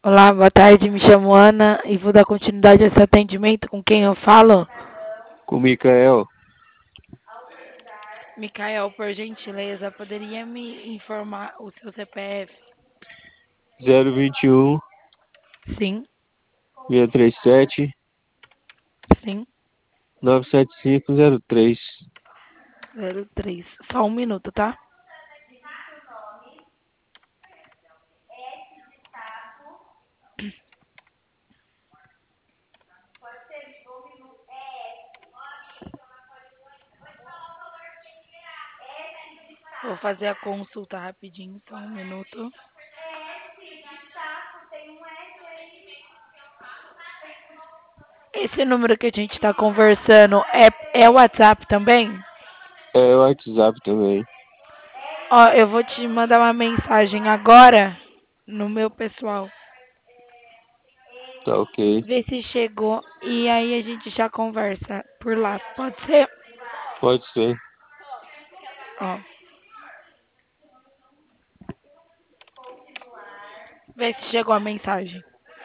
Olá, boa tarde. Me chamo Ana e vou dar continuidade a esse atendimento com quem eu falo. Com o Mikael, Micael, por gentileza, poderia me informar o seu CPF? 021 Sim, 637 sim, 97503. 03. Só um minuto, tá? Vou fazer a consulta rapidinho, só um minuto. Esse número que a gente está conversando é o WhatsApp também? É o WhatsApp também. Ó, eu vou te mandar uma mensagem agora no meu pessoal. Tá ok. Ver se chegou e aí a gente já conversa por lá. Pode ser? Pode ser. Ó, vê se chegou a mensagem.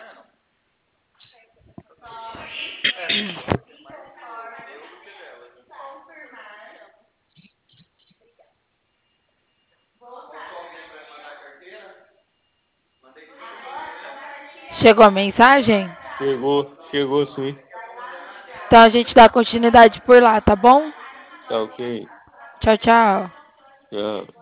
Chegou a mensagem? Chegou sim. Então a gente dá continuidade por lá, tá bom? Tá ok. Tchau, tchau. Tchau.